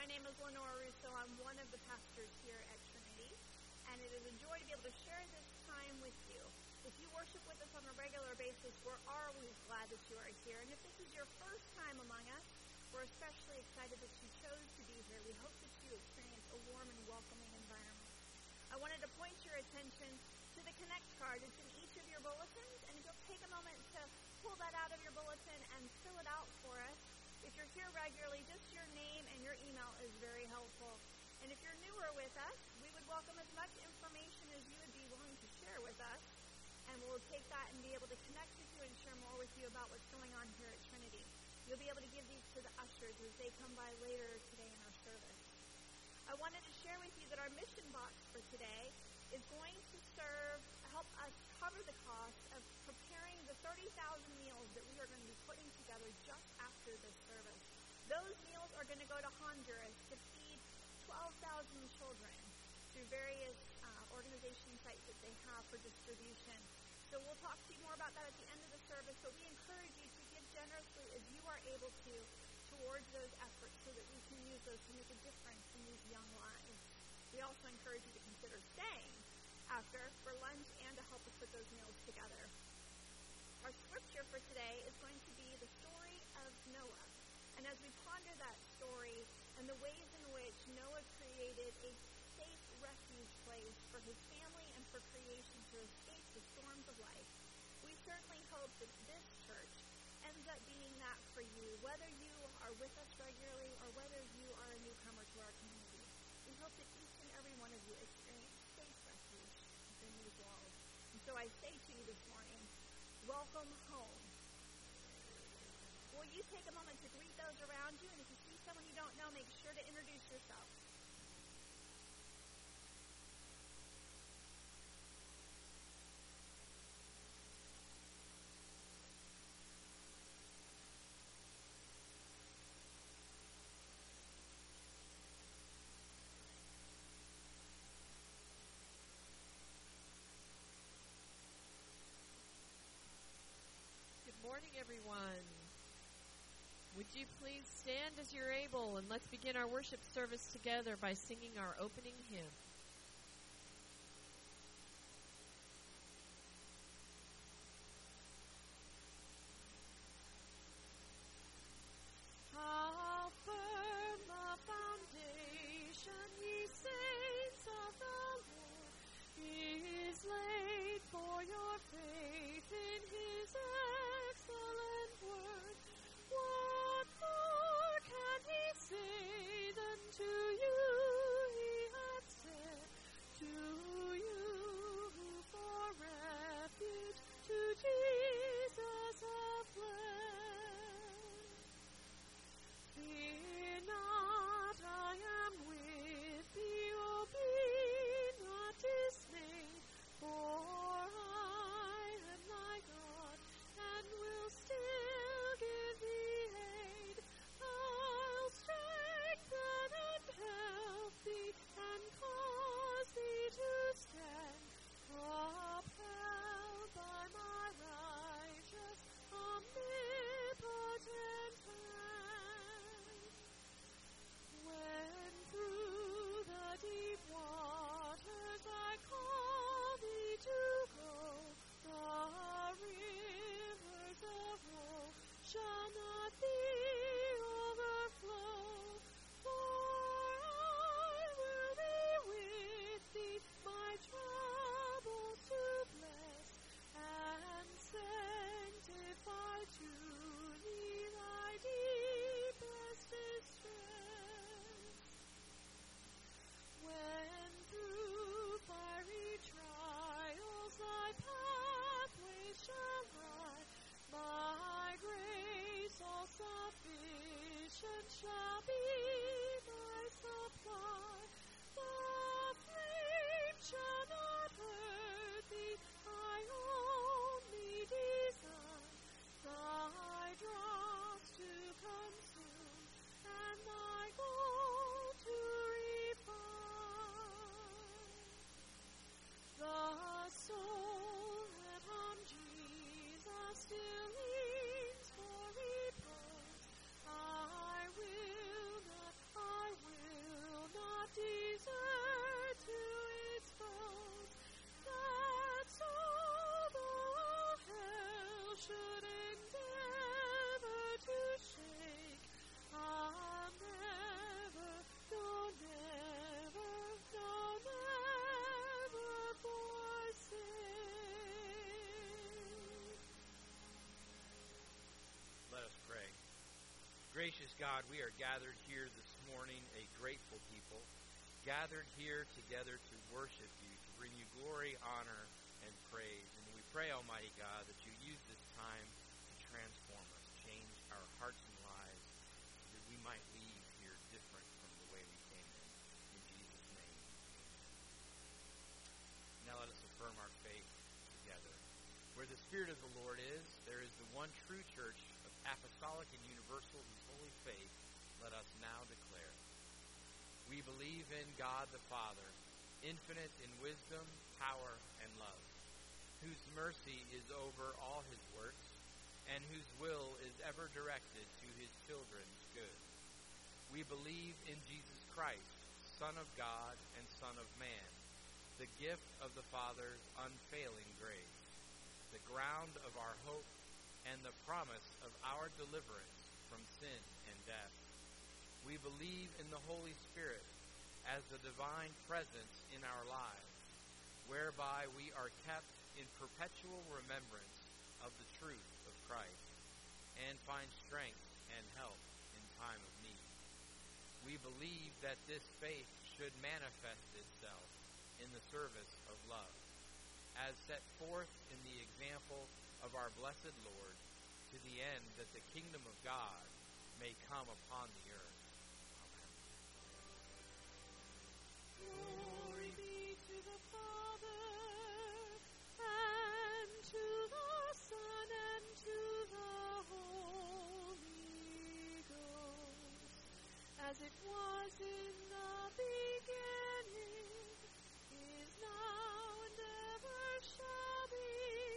My name is Lenora Russo. I'm one of the pastors here at Trinity, and it is a joy to be able to share this time with you. If you worship with us on a regular basis, we're always glad that you are here. And if this is your first time among us, we're especially excited that you chose to be here. We hope that you experience a warm and welcoming environment. I wanted to point your attention to the Connect card. It's in each of your bulletins, and if you'll take a moment to pull that out of your bulletin and fill it out for us. If you're here regularly, just your name and your email is very helpful. And if you're newer with us, we would welcome as much information as you would be willing to share with us. And we'll take that and be able to connect with you and share more with you about what's going on here at Trinity. You'll be able to give these to the ushers as they come by later today in our service. I wanted to share with you that our mission box for today is going to help us cover the cost of preparing the 30,000 meals that we are going to be putting together just after this service. Those meals are going to go to Honduras to feed 12,000 children through various organization sites that they have for distribution. So we'll talk to you more about that at the end of the service, but we encourage you to give generously as you are able to towards those efforts so that we can use those to make a difference in these young lives. We also encourage you to consider staying after for lunch and to help us put those meals together. Our scripture for today is going to be the story of Noah. And as we ponder that story and the ways in which Noah created a safe refuge place for his family and for creation to escape the storms of life, we certainly hope that this church ends up being that for you, whether you are with us regularly or whether you are a newcomer to our community. We hope that each and every one of you experience safe refuge within these walls. And so I say to you this morning, welcome home. Will you take a moment to greet those around you? And if you see someone you don't know, make sure to introduce yourself. Good morning, everyone. Would you please stand as you're able, and let's begin our worship service together by singing our opening hymn. How firm the foundation, ye saints of the Lord, is laid for your faith in his excellent word. What more can he say than to you he hath said? Gracious God, we are gathered here this morning, a grateful people, gathered here together to worship you, to bring you glory, honor, and praise. And we pray, Almighty God, that you use this time to transform us, change our hearts and lives, so that we might leave here different from the way we came in. In Jesus' name, amen. Now let us affirm our faith together. Where the Spirit of the Lord is, there is the one true church of apostolic and universal whose holy faith let us now declare. We believe in God the Father, infinite in wisdom, power, and love, whose mercy is over all his works, and whose will is ever directed to his children's good. We believe in Jesus Christ, Son of God and Son of Man, the gift of the Father's unfailing grace, the ground of our hope, and the promise of our deliverance from sin and death. We believe in the Holy Spirit as the divine presence in our lives, whereby we are kept in perpetual remembrance of the truth of Christ, and find strength and help in time of need. We believe that this faith should manifest itself in the service of love, as set forth in the example of our blessed Lord, to the end that the kingdom of God may come upon the earth. Amen. Glory be to the Father, and to the Son, and to the Holy Ghost, as it was in the beginning, is now, and ever shall be,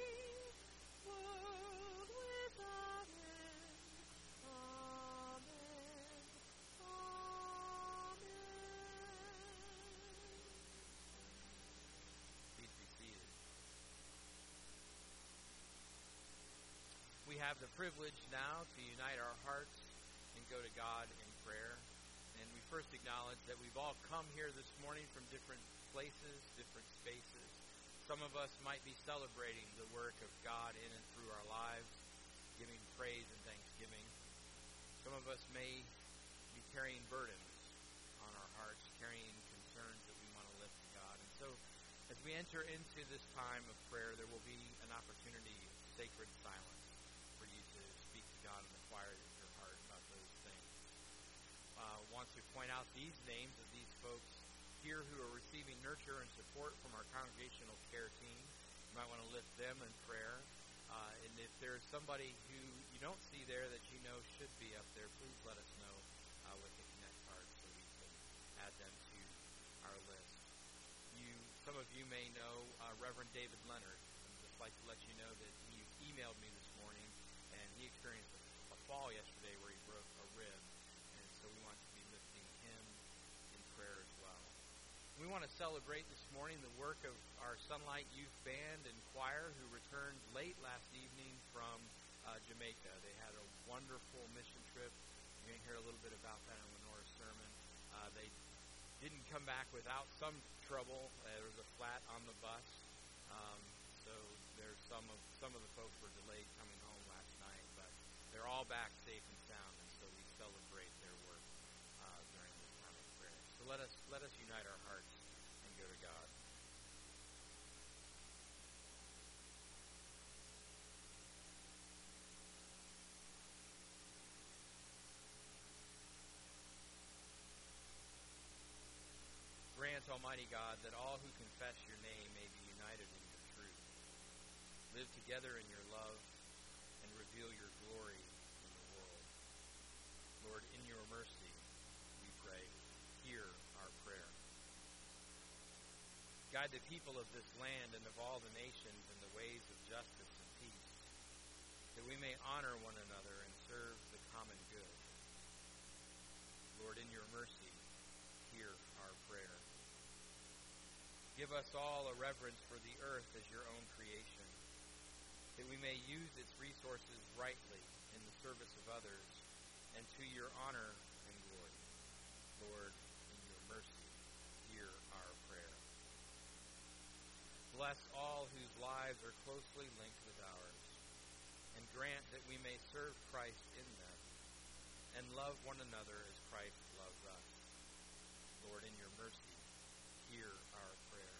world without end. Amen. Amen. Please be seated. We have the privilege now to unite our hearts and go to God in prayer. And we first acknowledge that we've all come here this morning from different places, different spaces. Some of us might be celebrating the work of God in and through our lives, giving praise and thanksgiving. Some of us may be carrying burdens on our hearts, carrying concerns that we want to lift to God. And so as we enter into this time of prayer, there will be an opportunity of sacred silence for you to speak to God and inquire in your heart about those things. I want to point out these names of these folks here who are receiving nurture and support from our congregational care team. You might want to lift them in prayer. And if there's somebody who you don't see there that you know should be up there, please let us know with the Connect card so we can add them to our list. Some of you may know Reverend David Leonard. I'd just like to let you know that he emailed me this morning, and he experienced a fall yesterday where he broke a rib. And so we want to be lifting him in prayer as well. We want to celebrate this morning the work of our Sunlight Youth Band and Choir, who returned late last evening from Jamaica. They had a wonderful mission trip. You're going to hear a little bit about that in Lenore's sermon. They didn't come back without some trouble. There was a flat on the bus, so there's some of the folks were delayed coming home last night, but they're all back safe and sound, and so we celebrate their work during this time of prayer. So let us unite our hearts and go to God. Grant, Almighty God, that all who confess your name may be united in your truth, live together in your love, and reveal your glory in the world. Lord, in your mercy, we pray, hear our prayer. Guide the people of this land and of all the nations in the ways of justice and peace, that we may honor one another and serve the common good. Lord, in your mercy, hear our prayer. Give us all a reverence for the earth as your own creation, that we may use its resources rightly in the service of others and to your honor and glory. Lord, in your mercy, hear our prayer. Bless all whose lives are closely linked with ours, and grant that we may serve Christ in them and love one another as Christ loves us. Lord, in your mercy, hear our prayer.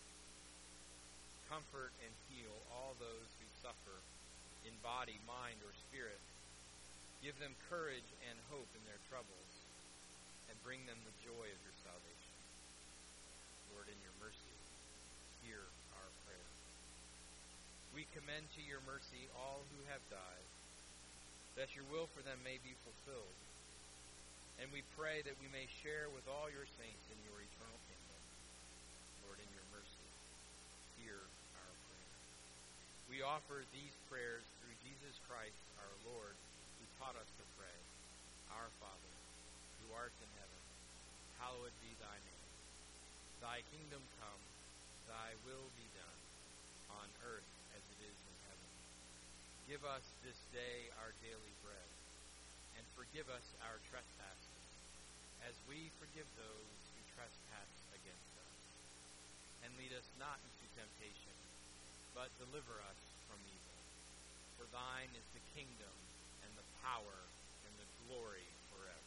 Comfort and heal all those who suffer in body, mind, or spirit. Give them courage and hope in their troubles, and bring them the joy of your salvation. Lord, in your mercy, hear our prayer. We commend to your mercy all who have died, that your will for them may be fulfilled. And we pray that we may share with all your saints in your eternal kingdom. Lord, in your mercy, hear our prayer. We offer these prayers through Jesus Christ, our Lord, who taught us to pray. Our Father, who art in heaven, hallowed be thy name. Thy kingdom come, thy will be done, on earth as it is in heaven. Give us this day our daily bread, and forgive us our trespasses, as we forgive those who trespass against us. And lead us not into temptation, but deliver us from evil. For thine is the kingdom, and the power, and the glory forever.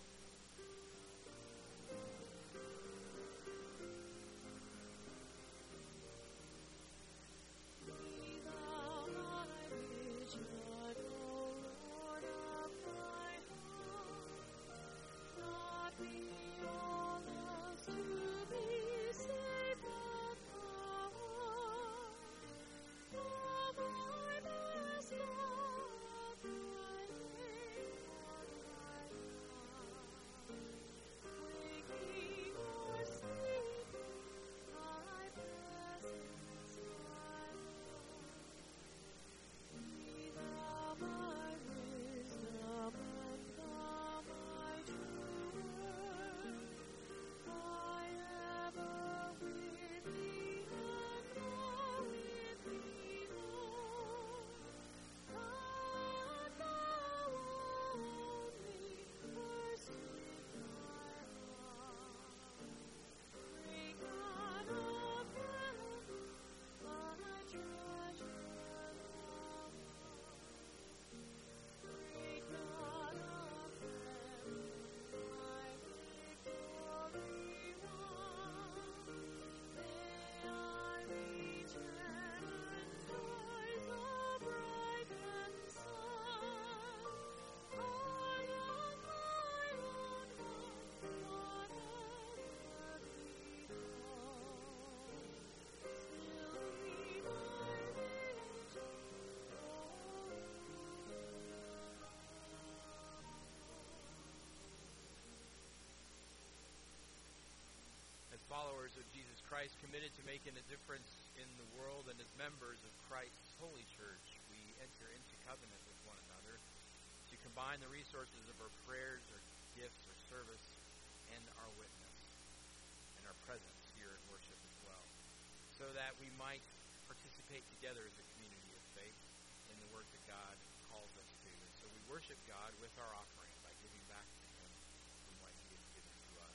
Followers of Jesus Christ, committed to making a difference in the world, and as members of Christ's holy church, we enter into covenant with one another to combine the resources of our prayers, our gifts, our service, and our witness, and our presence here in worship as well, so that we might participate together as a community of faith in the work that God calls us to. And so we worship God with our offering by giving back to him from what he has given to us.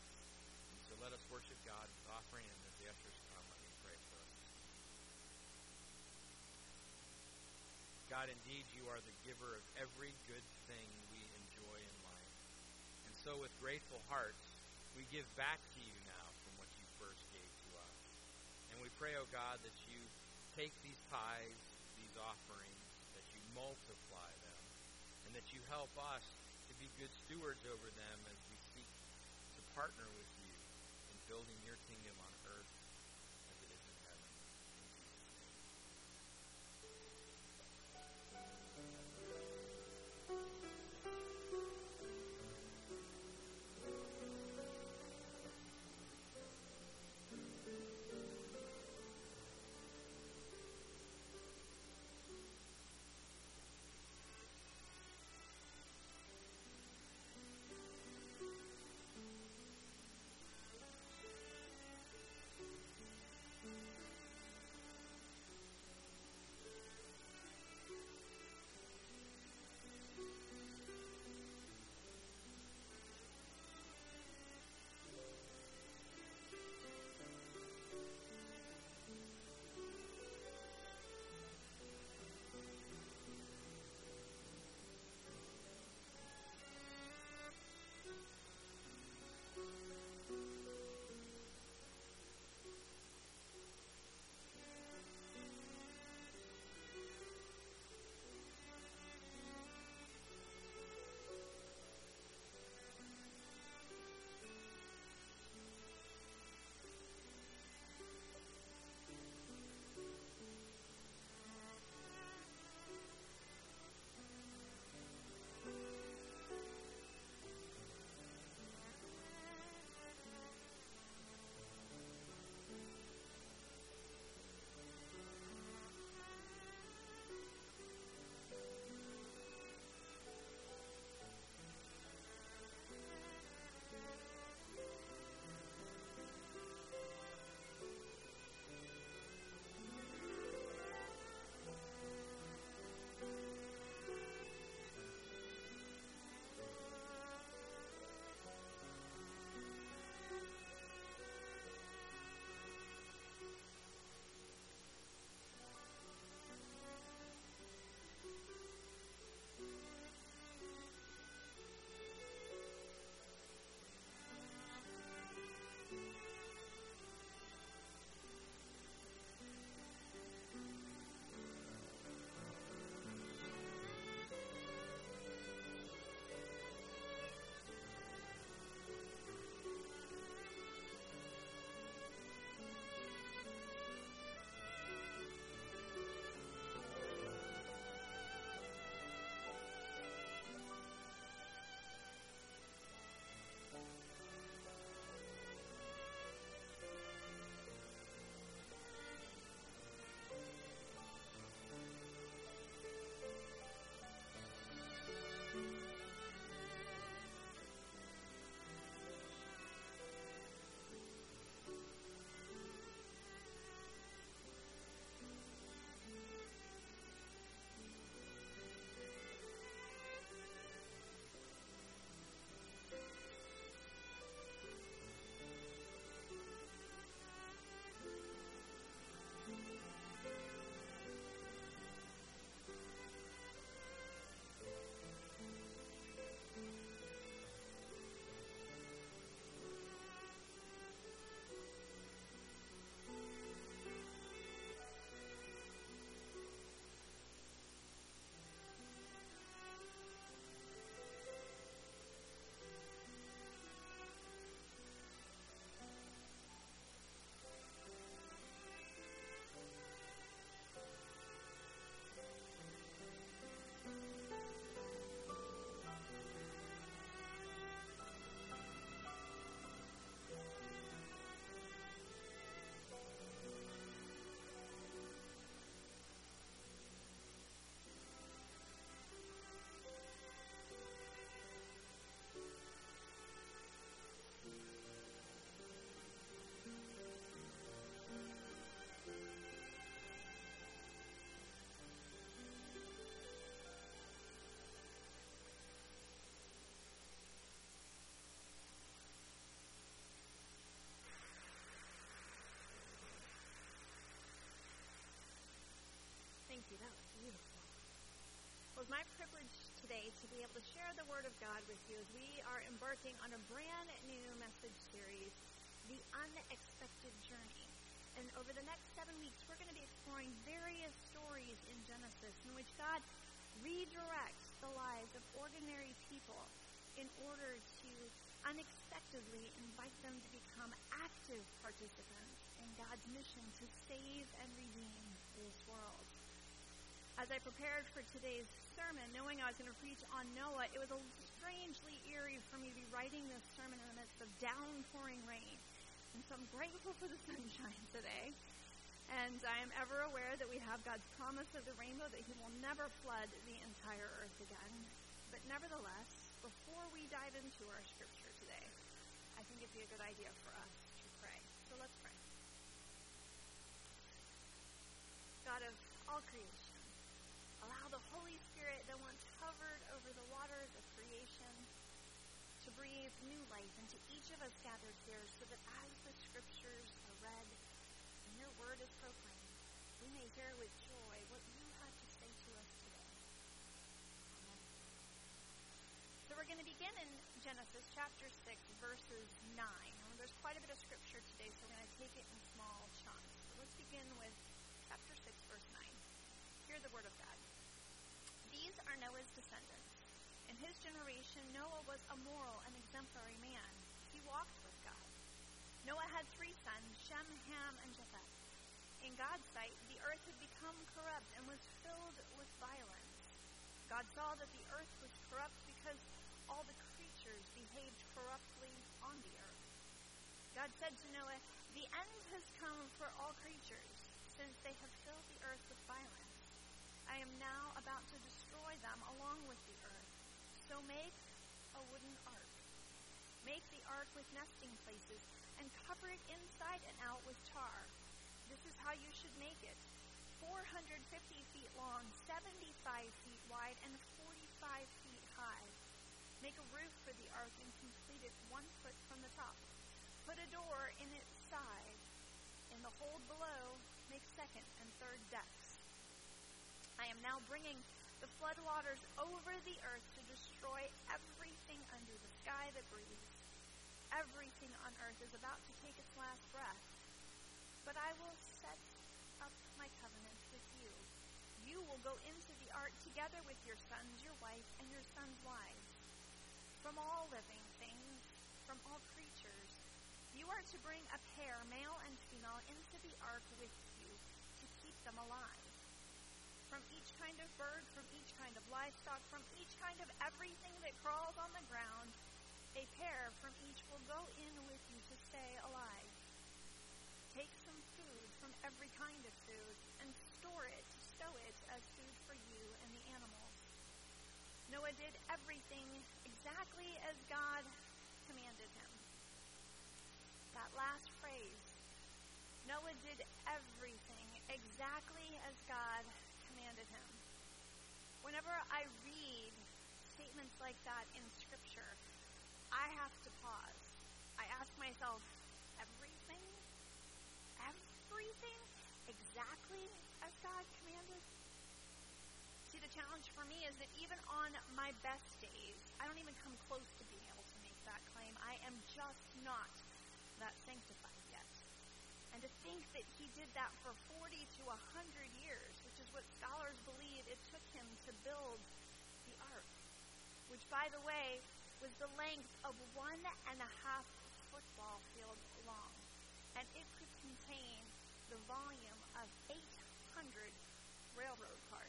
So let us worship God with offering, and as the ushers come, let me pray for us. God, indeed, you are the giver of every good thing we enjoy in life. And so with grateful hearts, we give back to you now from what you first gave to us. And we pray, O God, that you take these tithes, these offerings, that you multiply them, and that you help us to be good stewards over them as we seek to partner with you building your kingdom on earth as it is in heaven. In Jesus' name. my privilege today to be able to share the Word of God with you as we are embarking on a brand new message series, The Unexpected Journey. And over the next 7 weeks, we're going to be exploring various stories in Genesis in which God redirects the lives of ordinary people in order to unexpectedly invite them to become active participants in God's mission to save and redeem this world. As I prepared for today's sermon, knowing I was going to preach on Noah, it was strangely eerie for me to be writing this sermon in the midst of downpouring rain. And so I'm grateful for the sunshine today. And I am ever aware that we have God's promise of the rainbow, that He will never flood the entire earth again. But nevertheless, before we dive into our scripture today, I think it'd be a good idea for us to pray. So let's pray. God of all creation, allow the Holy Spirit that once hovered over the waters of creation to breathe new life into each of us gathered here, so that as the scriptures are read and your word is proclaimed, we may hear with joy what you have to say to us today. Amen. So we're going to begin in Genesis chapter 6, verses 9. Now, there's quite a bit of scripture today, so we're going to take it in small chunks. So let's begin with chapter 6, verse 9. Hear the word of God. These are Noah's descendants. In his generation, Noah was a moral and exemplary man. He walked with God. Noah had 3 sons, Shem, Ham, and Japheth. In God's sight, the earth had become corrupt and was filled with violence. God saw that the earth was corrupt because all the creatures behaved corruptly on the earth. God said to Noah, "The end has come for all creatures, since they have filled the earth with violence. I am now about to destroy them along with the earth. So make a wooden ark. Make the ark with nesting places and cover it inside and out with tar. This is how you should make it: 450 feet long, 75 feet wide, and 45 feet high. Make a roof for the ark and complete it 1 foot from the top. Put a door in its side. In the hold below, make 2nd and 3rd decks. I am now bringing the flood waters over the earth to destroy everything under the sky that breathes. Everything on earth is about to take its last breath. But I will set up my covenant with you. You will go into the ark together with your sons, your wife, and your sons' wives. From all living things, from all creatures, you are to bring a pair, male and female, into the ark with you to keep them alive. From each kind of bird, from each kind of livestock, from each kind of everything that crawls on the ground, a pair from each will go in with you to stay alive. Take some food from every kind of food and stow it as food for you and the animals." Noah did everything exactly as God commanded him. That last phrase, Noah did everything exactly as God commanded him. Whenever I read statements like that in Scripture, I have to pause. I ask myself, everything? Everything exactly as God commanded? See, the challenge for me is that even on my best days, I don't even come close to being able to make that claim. I am just not that sanctified yet. And to think that he did that for 40 to 100 years, which is what scholars believe it took him to build the ark, which, by the way, was the length of 1.5 football field long, and it could contain the volume of 800 railroad cars.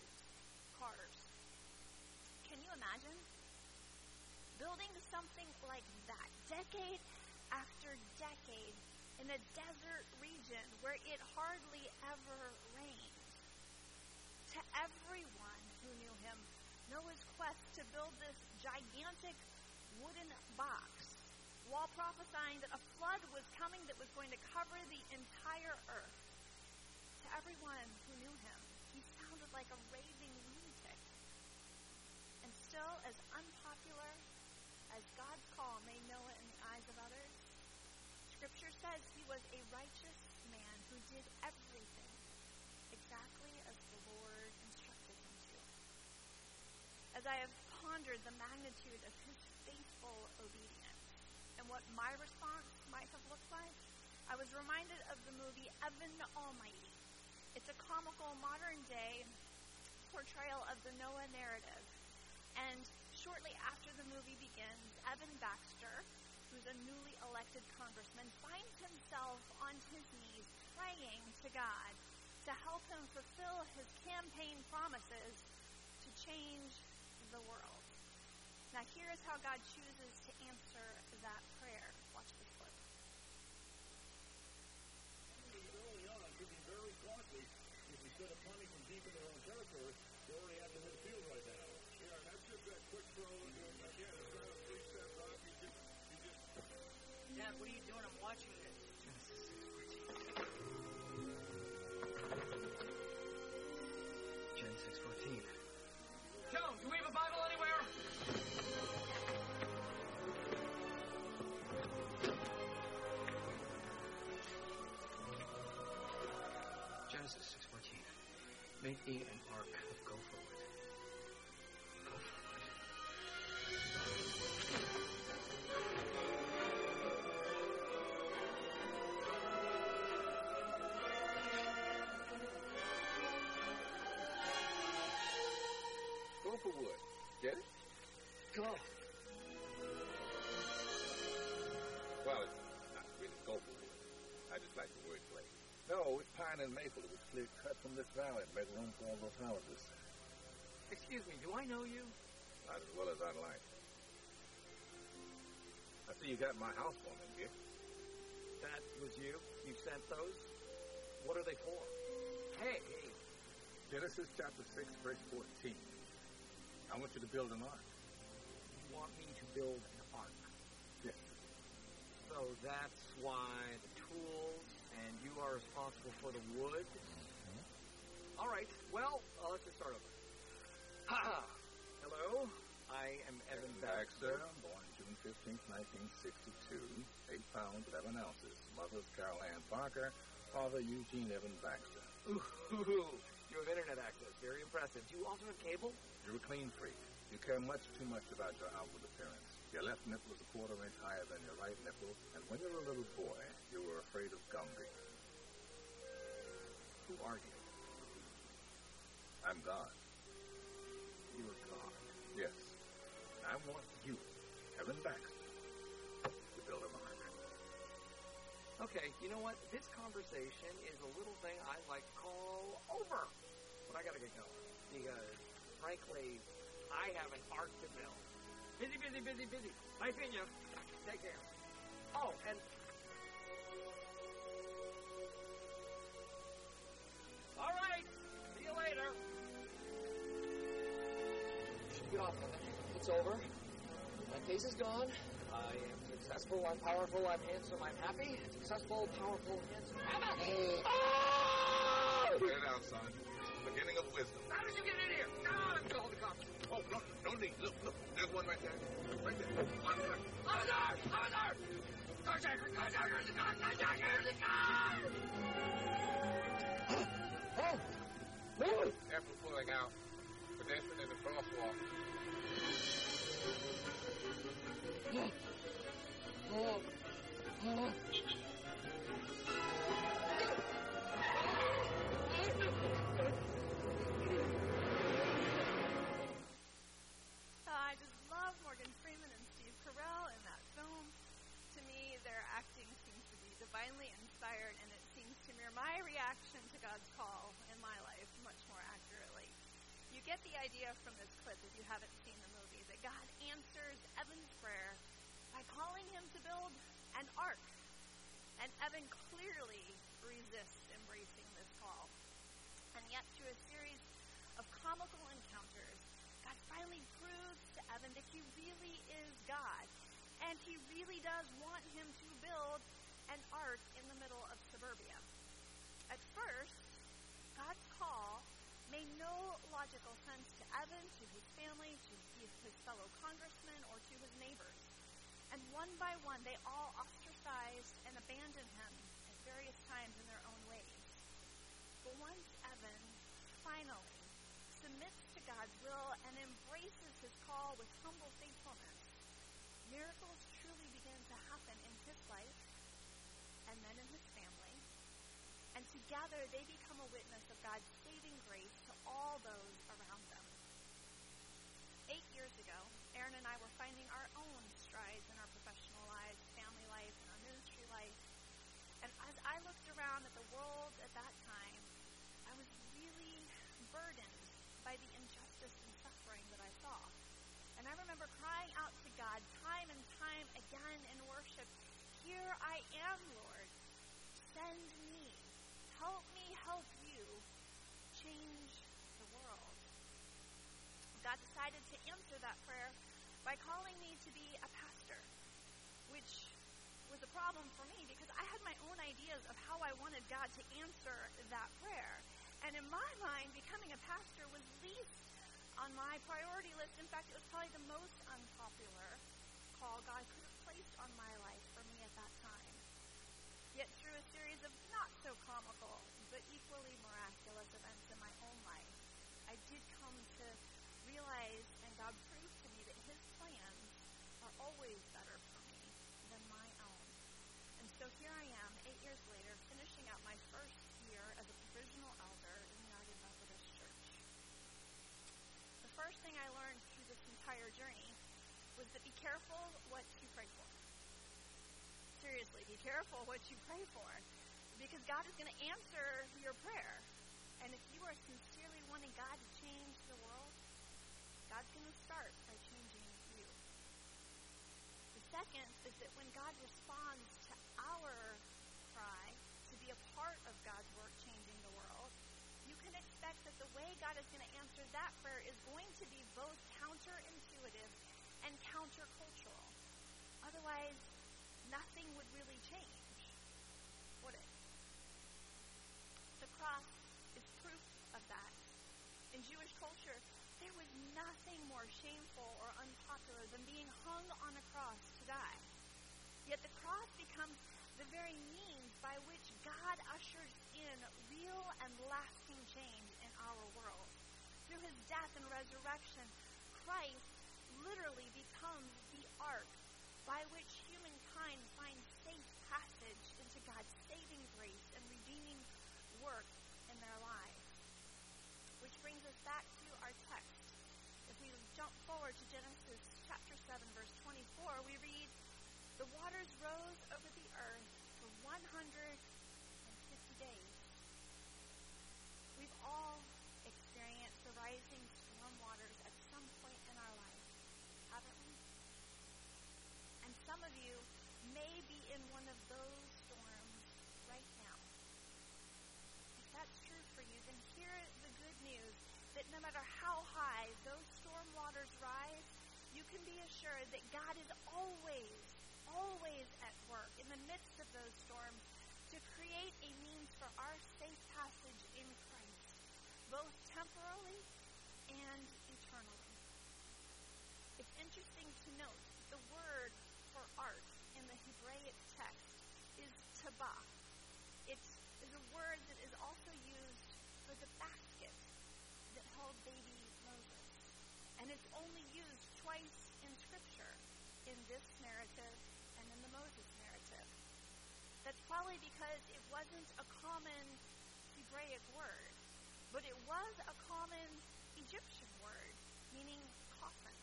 Can you imagine building something like that, decade after decade, in a desert region where it hardly ever rained? To everyone who knew him, Noah's quest to build this gigantic wooden box, while prophesying that a flood was coming that was going to cover the entire earth, to everyone who knew him, he sounded like a raving lunatic. And still, as unpopular as God's call made Noah in the eyes of others, Scripture says he was a righteous man who did everything exactly as the Lord instructed him to. as I have pondered the magnitude of his faithful obedience and what my response might have looked like, I was reminded of the movie Evan Almighty. It's a comical modern-day portrayal of the Noah narrative. And shortly after the movie begins, Evan Baxter, who's a newly elected congressman, finds himself on his knees praying to God to help him fulfill his campaign promises to change the world. Now here is how God chooses to answer that prayer. Watch this clip. Early on could be very costly if we set up punting from deep in their own territory. They're already at the midfield right now. Yeah, that's just that quick throw. Again, it's not a three-step drop. You just... Dad, what are you doing? I'm watching this. Genesis 6:14. Joan, do we have a Bible anywhere? Genesis 6:14. Make ye an ark of gopher wood. Gopher wood. Gopher wood. Get it? Go. Well, it's not really gopher wood. I just like the wordplay. No, it's pine and maple. It was clear cut from this valley to make room for all those houses. Excuse me, do I know you? Not as well as I'd like. I see you got my housewarming gift. That was you? You sent those? What are they for? Hey! Genesis chapter 6, verse 14. I want you to build an ark. You want me to build an ark? Yes. So that's why the tools and you are responsible for the wood? All right, well, let's just start over. Ha! Hello, I am Evan Baxter. Born June 15th, 1962. 8 pounds, 11 ounces. Mother's Carol Ann Parker. Father Eugene Evan Baxter. Ooh, you have internet access. Very impressive. Do you also have cable? You're a clean freak. You care much too much about your outward appearance. Your left nipple is a quarter inch higher than your right nipple, and when you were a little boy, you were afraid of Gumby. Who are you? I'm God. You are God. Yes. I want you, Evan Baxter, to build a ark. Okay, you know what? This conversation is a little thing I like to call over. But I gotta get going. Because, frankly, I have an ark to build. Busy. Nice meeting you. Take care. Oh, and... All right. See you later. Get off of it. It's over. My face is gone. I am successful. I'm powerful. I'm handsome. I'm happy. Successful, powerful, handsome. Oh! Get it out, son. Beginning of wisdom. How did you get in here? No, I'm going to hold the cops. Oh, look. No need. Look. There's one right there. Right there. Officer! Carjacker! In the car! Carjacker! In the car! Oh! Move! After pulling out, pedestrian in the crosswalk. I just love Morgan Freeman and Steve Carell in that film. To me, their acting seems to be divinely inspired, and it seems to mirror my reaction to God's call in my life much more accurately. You get the idea from this clip, if you haven't seen the movie, that God answers Evan's prayer by calling him to build an ark. And Evan clearly resists embracing this call. And yet, through a series of comical encounters, God finally proves to Evan that he really is God. And he really does want him to build an ark in the middle of suburbia. At first, God's call made no logical sense to Evan, to his family, to his fellow congressmen, or to his neighbors. And one by one, they all ostracized and abandoned him at various times in their own ways. But once Evan finally submits to God's will and embraces his call with humble faithfulness, miracles truly began to happen in his life and then in his family. And together they become a witness of God's saving grace to all those around them. 8 years ago, Aaron and I were finding our own strides in our professional lives, family life, and our ministry life. And as I looked around at the world at that time, I was really burdened by the injustice and suffering that I saw. And I remember crying out to God time and time again in worship, "Here I am, Lord. Send me. Help me help you change the world." God decided to answer that prayer by calling me to be a pastor, which was a problem for me because I had my own ideas of how I wanted God to answer that prayer. And in my mind, becoming a pastor was least on my priority list. In fact, it was probably the most unpopular call God could have placed on my life for me at that time. Yet through a series of not so comical, but equally miraculous events in my own life, I did come to realize, and God proved to me, that his plans are always better for me than my own. And so here I am, 8 years later, finishing out my first year as a provisional elder in United Methodist Church. The first thing I learned through this entire journey was that be careful what you pray for. Seriously, be careful what you pray for, because God is going to answer your prayer. And if you are sincerely wanting God to change the world, God's going to start by changing you. The second is that when God responds to our cry to be a part of God's work changing the world, you can expect that the way God is going to answer that prayer is going to be both counterintuitive and countercultural. Otherwise, nothing would really change, would it? The cross is proof of that. In Jewish culture, there was nothing more shameful or unpopular than being hung on a cross to die. Yet the cross becomes the very means by which God ushers in real and lasting change in our world. Through his death and resurrection, Christ literally becomes the ark by which humankind finds safe passage into God's saving grace and redeeming work in their lives. Which brings us back to our text. If we jump forward to Genesis chapter 7, verse 24, we read, "The waters rose over the earth for 150 days." We've all experienced the rising storm waters at some point in our life, haven't we? And some of you may be in one of those storms right now. If that's true for you, then hear the good news that no matter how high those storm waters rise, you can be assured that God is always at work in the midst of those storms to create a means for our safe passage in Christ, both temporally and eternally. It's interesting to note the word for ark in the Hebraic text is tabach. It is a word that is also used for the basket that held baby Moses. And it's only used twice in Scripture, in this narrative and in the Moses narrative. That's probably because it wasn't a common Hebraic word, but it was a common Egyptian word, meaning coffin.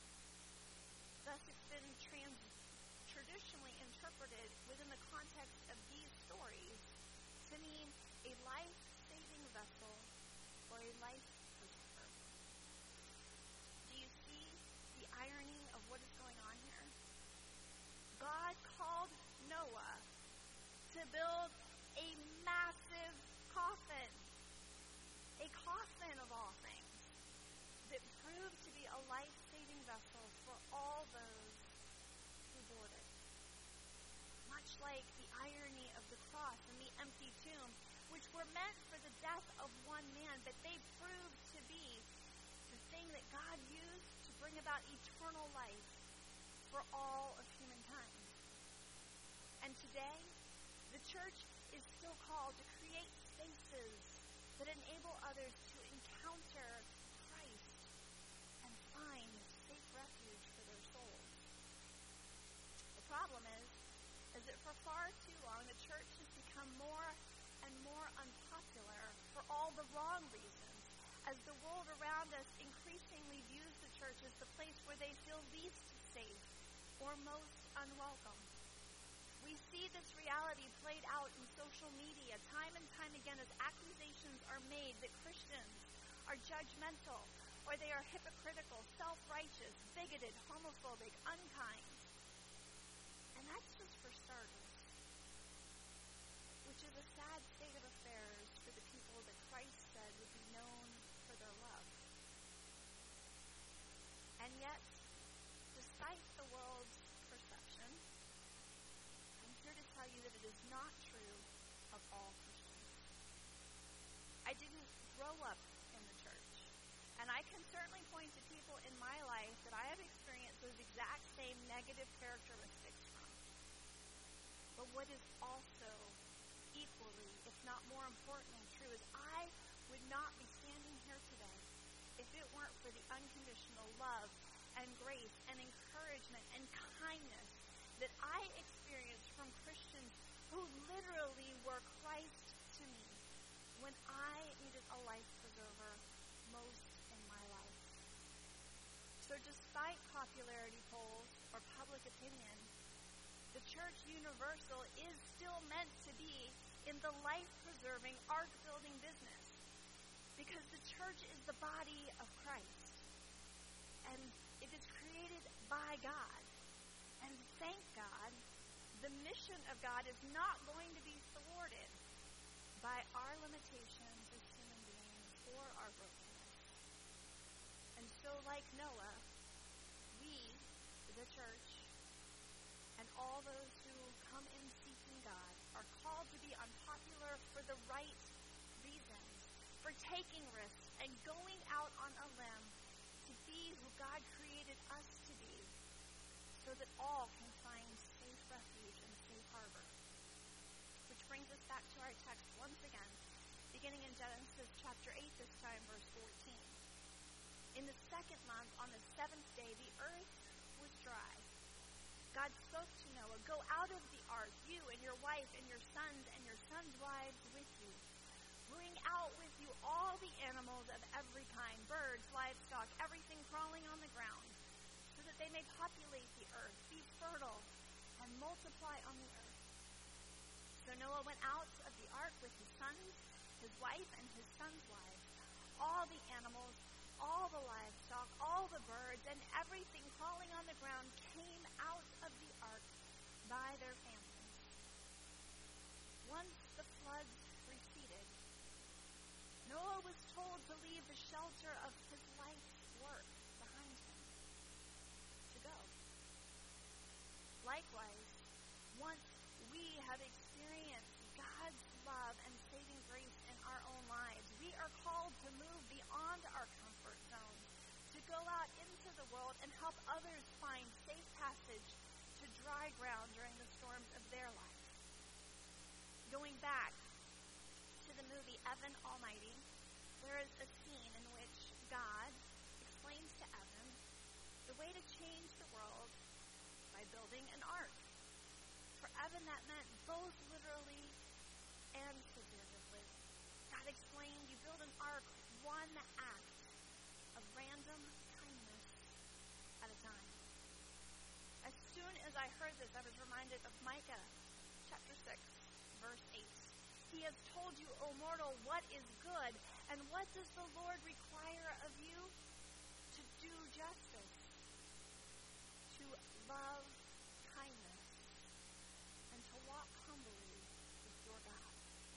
Thus it's been traditionally interpreted within the context of these stories to mean a life-saving vessel or a life preserver. Do you see the irony of what is going on here? God called Noah to build a massive coffin of all things, that proved to be a life-saving vessel for all those who boarded. Much like the irony of the cross and the empty tomb, which were meant for the death of one man, but they proved to be the thing that God used to bring about eternal life for all of humankind. And today, the church is still called to create spaces that enable others to encounter Christ and find problem is that for far too long, the church has become more and more unpopular for all the wrong reasons, as the world around us increasingly views the church as the place where they feel least safe or most unwelcome. We see this reality played out in social media time and time again as accusations are made that Christians are judgmental or they are hypocritical, self-righteous, bigoted, homophobic, unkind. And that's just for starters, which is a sad state of affairs for the people that Christ said would be known for their love. And yet, despite the world's perception, I'm here to tell you that it is not true of all Christians. I didn't grow up in the church, and I can certainly point to people in my life that I have experienced those exact same negative characteristics from. But what is also equally, if not more importantly true, is I would not be standing here today if it weren't for the unconditional love and grace and encouragement and kindness that I experienced from Christians who literally were Christ to me when I needed a life preserver most in my life. So despite popularity polls or public opinion, the church universal is still meant to be in the life-preserving, ark-building business, because the church is the body of Christ, and it is created by God. And thank God, the mission of God is not going to be thwarted by our limitations as human beings or our brokenness. And so, like Noah, we, the church, and all those who come in seeking God are called to be unpopular for the right reasons, for taking risks and going out on a limb to be who God created us to be, so that all can find safe refuge and safe harbor. Which brings us back to our text once again, beginning in Genesis chapter 8, this time verse 14. In the second month, on the seventh day, the earth was dry. God spoke to Noah, "Go out of the ark, you and your wife and your sons and your sons' wives with you. Bring out with you all the animals of every kind, birds, livestock, everything crawling on the ground, so that they may populate the earth, be fertile, and multiply on the earth." So Noah went out of the ark with his sons, his wife, and his sons' wives. All the animals, all the livestock, all the birds, and everything crawling on the ground came out of the ark by their families. Once the floods receded, Noah was told to leave the shelter of his life's work behind him, to go. Likewise, once we have experienced God's love and saving grace in our own lives, we are called to move beyond our comfort zone, to go out into the world and help others find safe passage to dry ground during the storms of their life. Going back to the movie Evan Almighty, there is a scene in which God explains to Evan the way to change the world by building an ark. For Evan, that meant both literally and figuratively. God explained, you build an ark one act of random kindness at a time. As soon as I heard this, I was reminded of Micah chapter 6, verse 8. He has told you, O mortal, what is good, and what does the Lord require of you? To do justice, to love kindness, and to walk humbly with your God.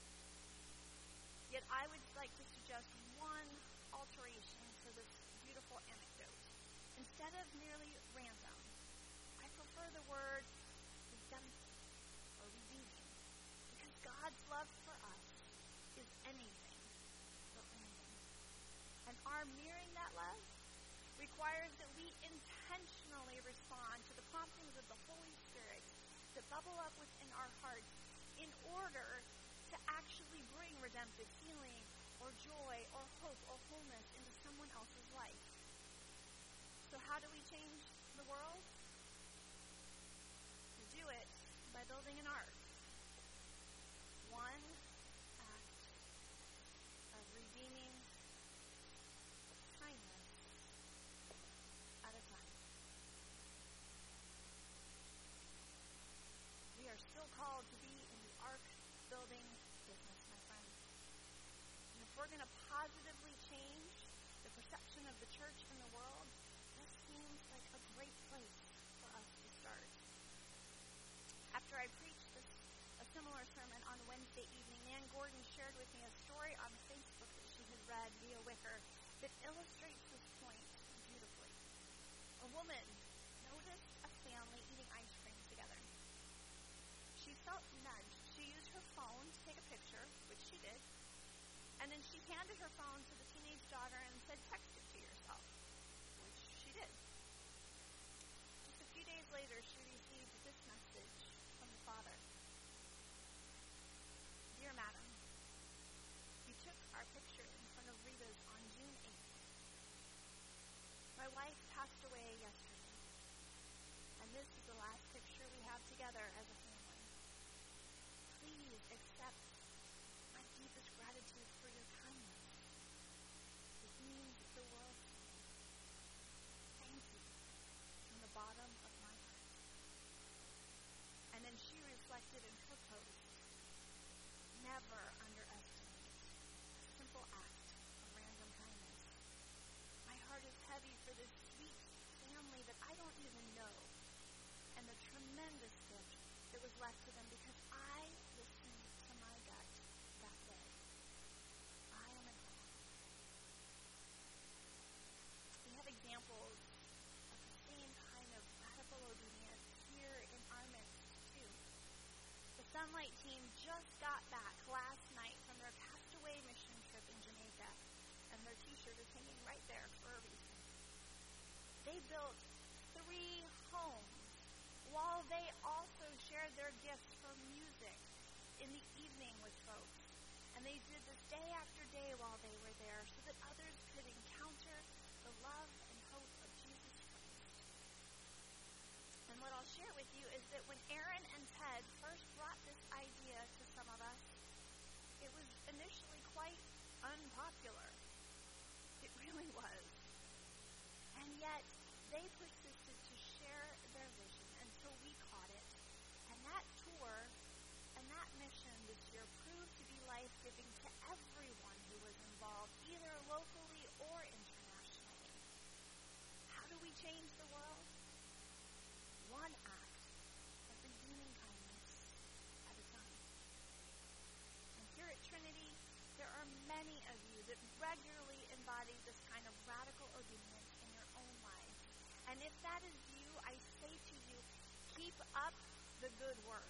Yet I would like to suggest one alteration for this beautiful anecdote. Instead of merely random, I prefer the word redemptive or redeeming, because God's love for us is anything but random. And our mirroring that love requires that we intentionally respond to the promptings of the Holy Spirit that bubble up within our hearts in order to actually bring redemptive healing or joy or hope or wholeness into someone else's life. So how do we change the world? We do do it by building an ark. One act of redeeming kindness at a time. We are still called to be in the ark building business, my friends. And if we're going to positively change the perception of the church in the world, this seems like a great place for us to start. After I preached a similar sermon on Wednesday evening, Nan Gordon shared with me a story on Facebook that she had read via Wicker that illustrates this point beautifully. A woman noticed a family eating ice cream together. She felt nudged. She used her phone to take a picture, which she did, and then she handed her phone to the teenage daughter and said, "Text it to yourself," which she did. Just a few days later, she received this message from the father. "Dear Madam, you took our picture in front of Rita's on June 8th. My wife passed away yesterday, and this is the last picture we have together as a family. Please accept my deepest gratitude for your kindness. It means the world to me. Thank you from the bottom of my heart." And then she reflected in her post, "Never underestimate a simple act of random kindness. My heart is heavy for this sweet family that I don't even know, and the tremendous gift that was left to them because I listened to my gut that day. I am in awe." We have examples of the same kind of radical obedience here in our midst, too. The Sunlight team just got back last night from their Castaway mission trip in Jamaica, and their t-shirt is hanging right there for a reason. They built 3 homes while they also shared their gifts for music in the evening with folks. And they did this day after day while they were there so that others could encounter the love and hope of Jesus Christ. And what I'll share with you is that when Aaron and Ted first brought this idea to some of us, it was initially quite unpopular. It really was. And yet, they persisted to share their vision until we caught it. And that tour and that mission this year proved to be life-giving to everyone who was involved, either locally or internationally. How do we change the world? One act of redeeming kindness at a time. And here at Trinity, there are many of you that regularly embody this kind of radical obedience in your own lives. And if that is you, I say to you, keep up the good work.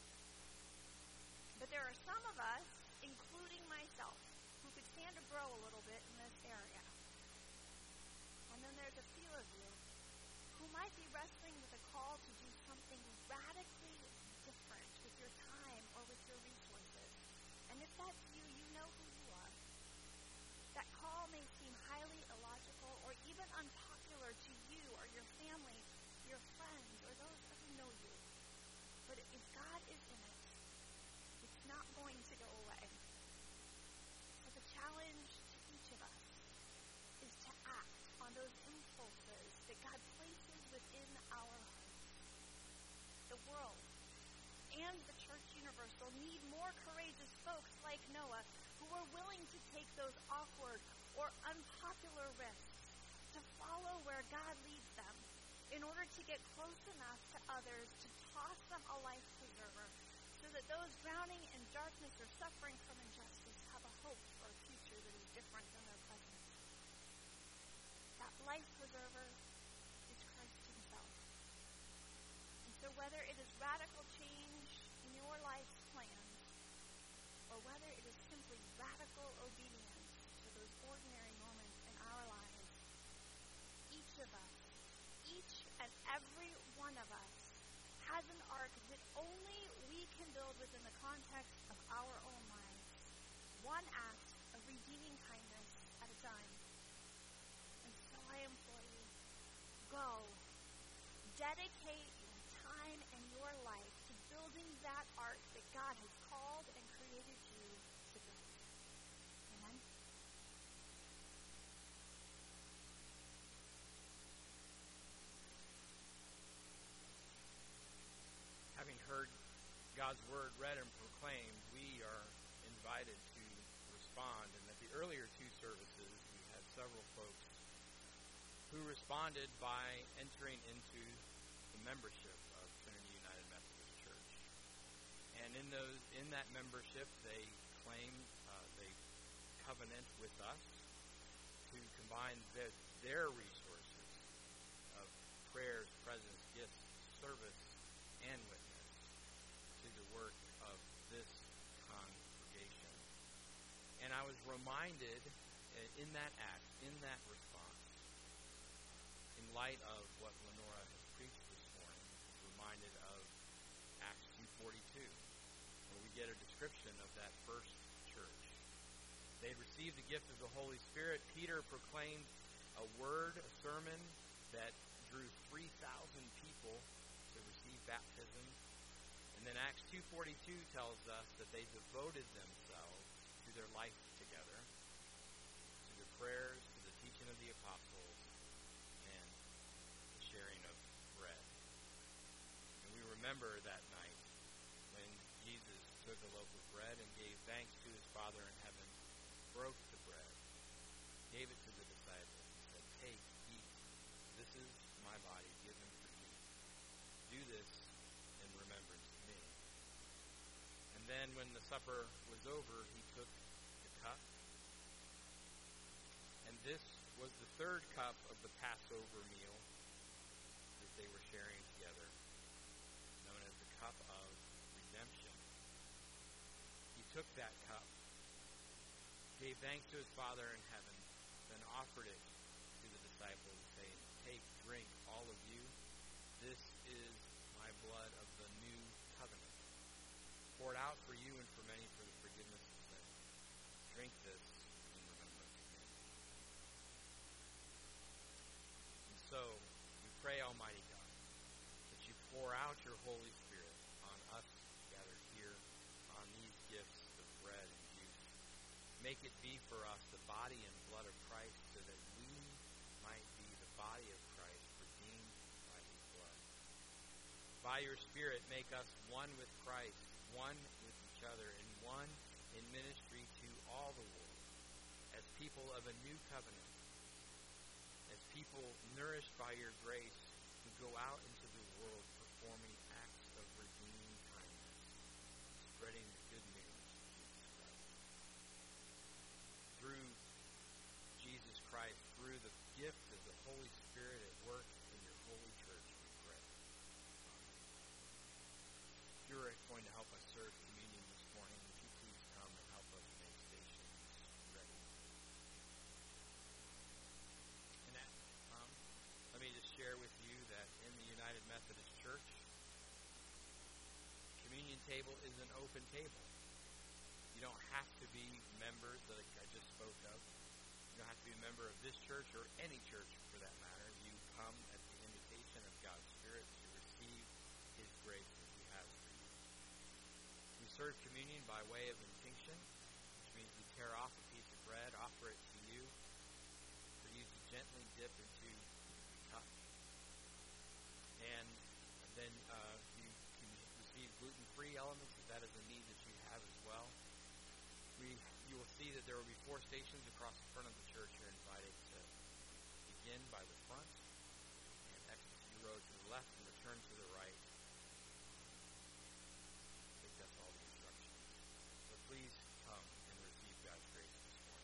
But there are some of us, including myself, who could stand to grow a little bit in this area. And then there's a few of you who might be wrestling with a call to do something radically different with your time or with your resources. And if that's you, you know who you are. That call may seem highly illogical or even unpopular to you or your family, your friends, or those who know you. But if God is in it, it's not going to go away. So the challenge to each of us is to act on those impulses that God places within our hearts. The world and the Church Universal need more courageous folks like Noah who are willing to take those awkward or unpopular risks, to follow where God leads them, in order to get close enough to others to toss them a life preserver so that those drowning in darkness or suffering from injustice have a hope for a future that is different than their present. That life preserver is Christ himself. And so whether it is radical change in your life's plans, or whether it is simply radical obedience to those ordinary moments in our lives, each of us, each and every one of us, has an ark that only we can build within the context of our own lives. One act of redeeming kindness at a time. And so I implore you, go. Dedicate your time and in your life to building that ark that God has called and created you to build. Amen? Having heard God's word read and proclaimed, we are invited to respond. And at the earlier two services, we had several folks who responded by entering into the membership of Trinity United Methodist Church. And in that membership, they covenant with us to combine their resources of prayers, presence, gifts, service, and witness to the work of this congregation. And I was reminded in that act, in that response, in light of what Lenora has preached this morning, reminded of Acts 2:42, where we get a description of that first church. They had received the gift of the Holy Spirit. Peter proclaimed a word, a sermon that drew 3,000 people to receive baptism. And then Acts 2:42 tells us that they devoted themselves to their life together, to the prayers, to the teaching of the apostles, and the sharing of bread. And we remember that night when Jesus took a loaf of bread and gave thanks to his Father in heaven, broke the bread, gave it to the disciples, and said, "Take, eat. This is my body given for you. Do this in remembrance of me." And then when the supper was over, he took the cup. And this was the third cup of the Passover meal that they were sharing together, known as the cup of redemption. He took that cup, gave thanks to his Father in heaven, then offered it to the disciples, saying, "Take, drink, all of you. This is my blood of the new covenant, poured out for you and for many for the forgiveness of sin. Drink this in remembrance of me." And so, we pray, Almighty God, that you pour out your Holy Spirit on us gathered here, on these gifts of bread and juice. Make it be for us the body and blood of Christ, so that we might be the body of Christ, redeemed by his blood. By your Spirit, make us one with Christ, one with each other, and one in ministry to all the world, as people of a new covenant, as people nourished by your grace, who go out into the world performing acts of redeeming kindness, spreading the good news of Jesus Christ. Through Jesus Christ, through the gift of the Holy Spirit at work in your holy church, we pray. Amen. If you're going to help us serve communion this morning, would you please come and help us make stations ready? And as you come, let me just share with you that in the United Methodist Church, communion table is an open table. You don't have to be members like I just spoke of. You don't have to be a member of this church or any church for that matter. You come at the invitation of God's Spirit to receive his grace that he has for you. We serve communion by way of intinction, which means we tear off a piece of bread, offer it to you, for you to gently dip into the cup. And then you can receive gluten-free elements if that is a need that you have as well. You will see that there will be 4 stations across the front of the church. You're invited to begin by the front and exit the road to the left and return to the right. I think that's all the instructions. So please come and receive God's grace this morning.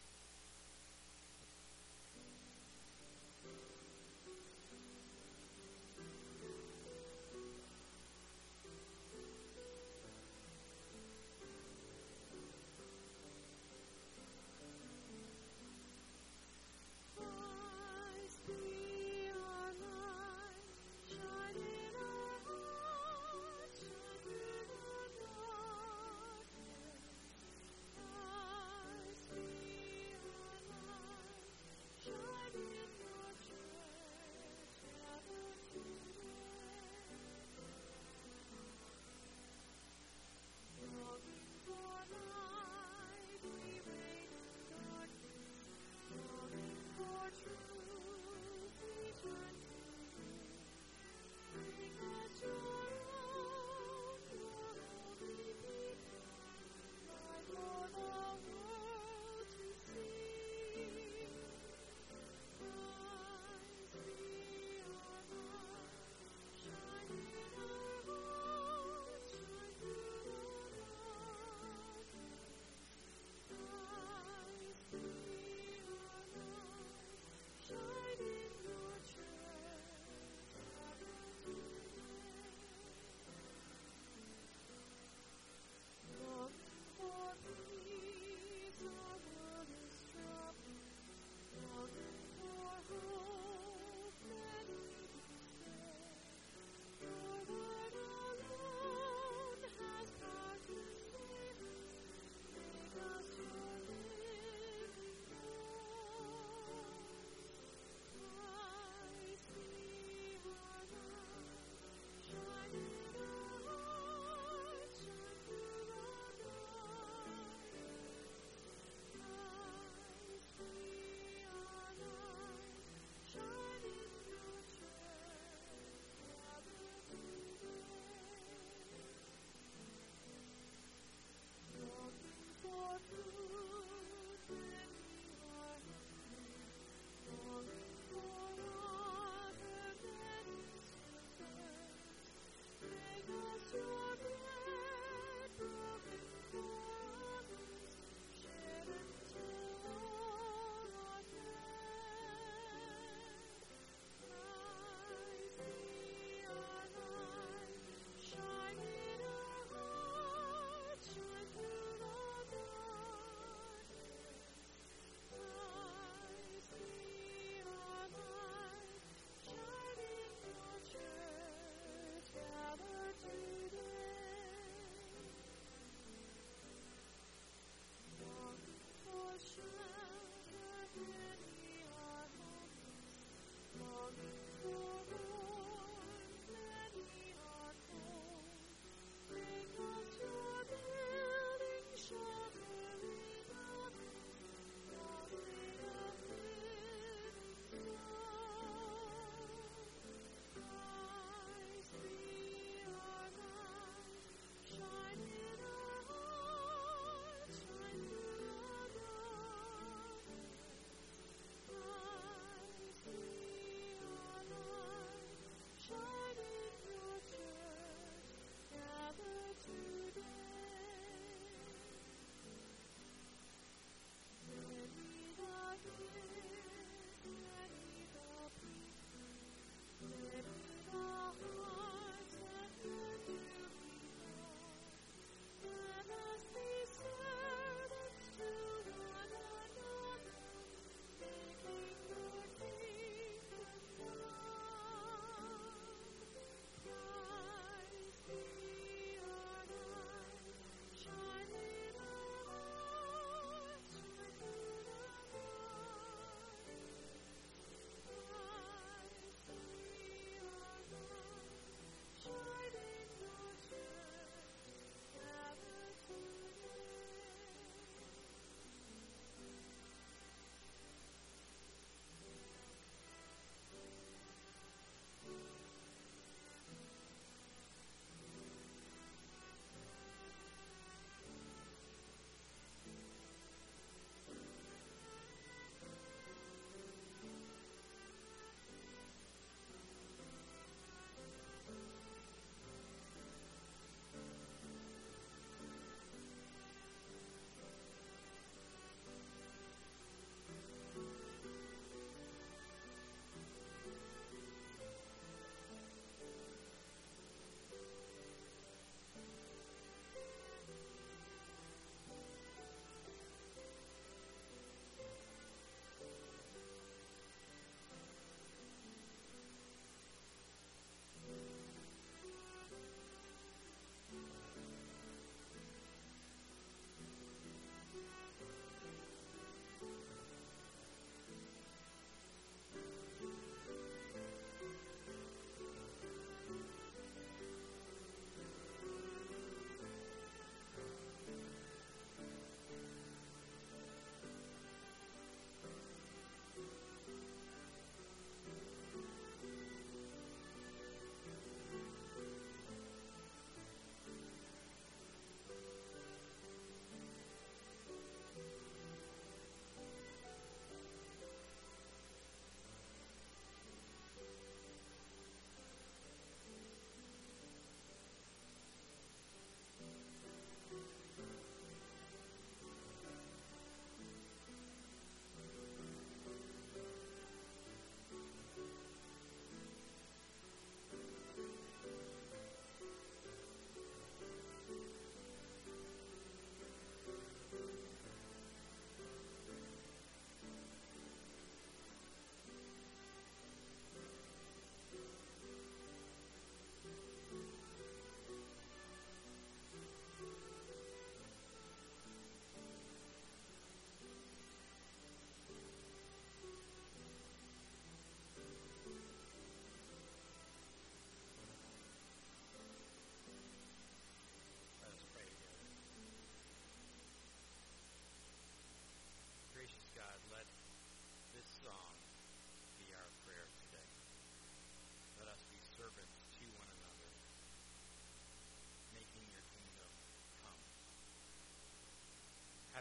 Christ be our light, shine in our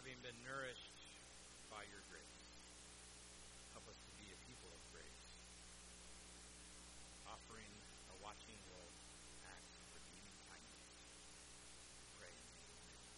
having been nourished by your grace, help us to be a people of grace, offering a watching world acts of redeeming kindness. Pray in Jesus' name.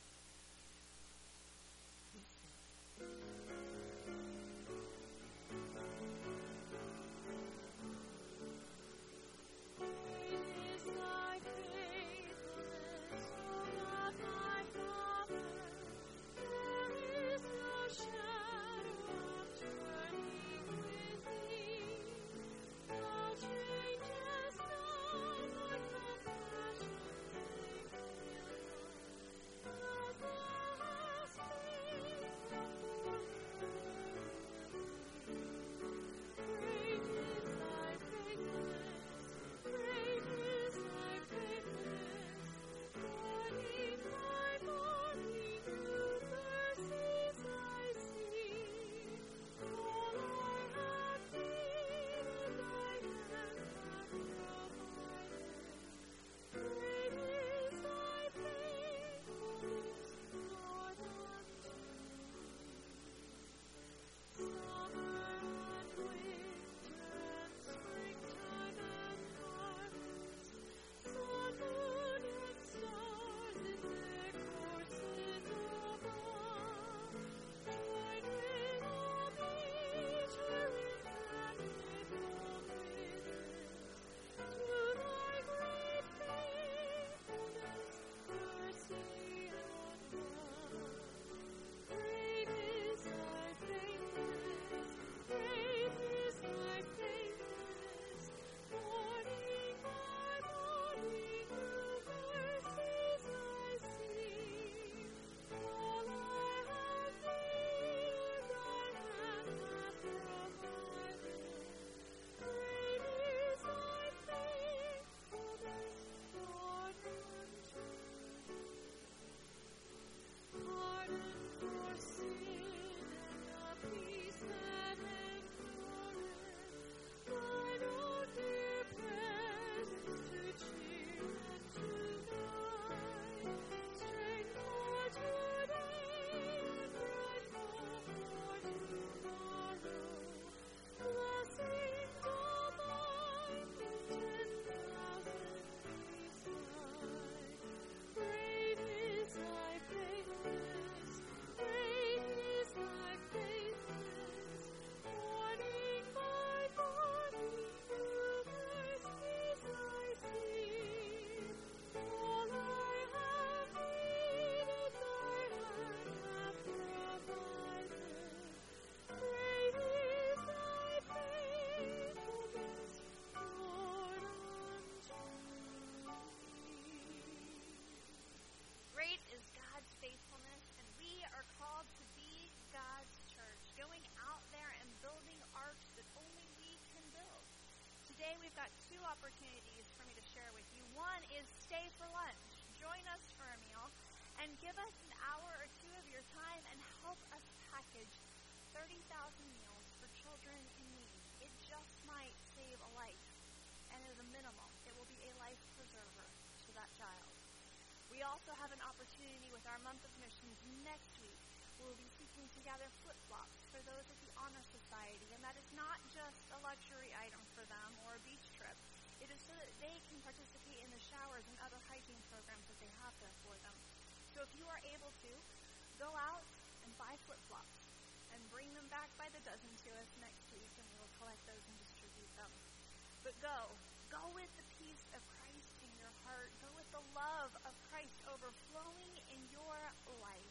Great is God's faithfulness, and we are called to be God's church, going out there and building arcs that only we can build. Today we've got two opportunities for me to share with you. One is stay for lunch. Join us for a meal and give us an hour or two of your time and help us package 30,000 meals for children in need. It just might save a life, and at a minimum, it will be a life preserver to that child. We also have an opportunity with our month of missions next week. We'll be seeking to gather flip-flops for those at the Honor Society, and that is not just a luxury item for them or a beach trip. It is so that they can participate in the showers and other hygiene programs that they have there for them. So if you are able to, go out and buy flip-flops and bring them back by the dozen to us next week, and we will collect those and distribute them. But go with the peace of Christ in your heart. Go with the love of Christ overflowing in your life.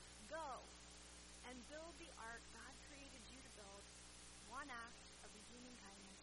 Go and build the ark God created you to build, one act of redeeming kindness